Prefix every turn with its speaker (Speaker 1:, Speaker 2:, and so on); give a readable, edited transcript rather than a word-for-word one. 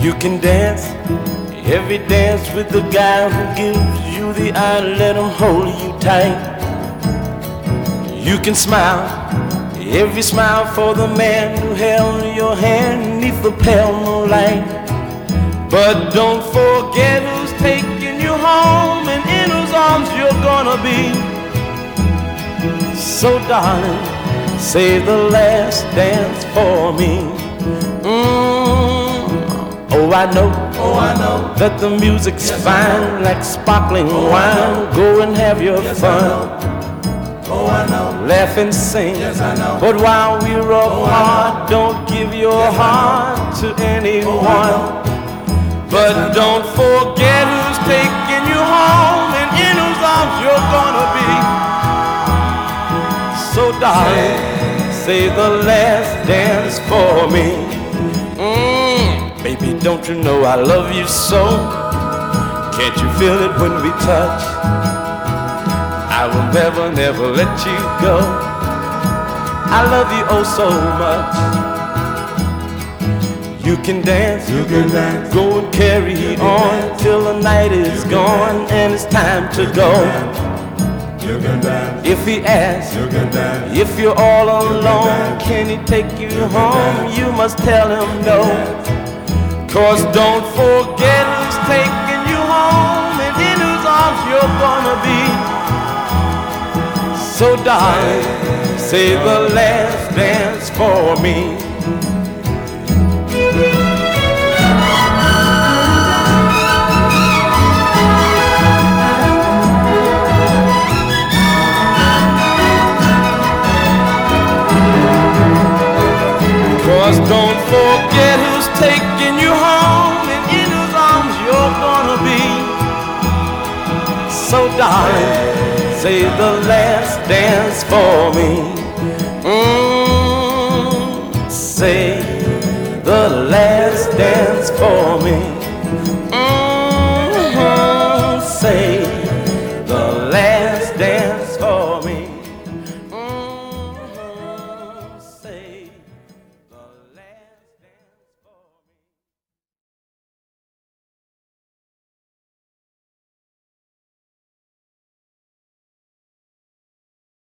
Speaker 1: You can dance every dance with the guy who gives you the eye, let him hold you tight. You can smile every smile for the man who held your hand neath the pale moonlight. But don't forget who's taking you home and in whose arms you're gonna be. So darling, say the last dance for me. Oh, I know that the music's fine, like sparkling wine. Go and have your fun. Laugh and sing. But while we're apart, don't give your heart to anyone. But don't forget who's taking you home and in whose arms you're gonna be. So darling, say the last dance for me. Baby, don't you know I love you so? Can't you feel it when we touch? I will never, never let you go. I love you oh so much. You can dance, go and carry on till the night is gone and it's time to go. If he asks, if you're all alone, can he take you home? You must tell him no. 'Cause don't forget who's taking you home and in whose arms you're gonna be. So darling, say the last dance for me. 'Cause don't forget who's taking you home and in whose arms you're gonna be. So darling, say the last dance for me.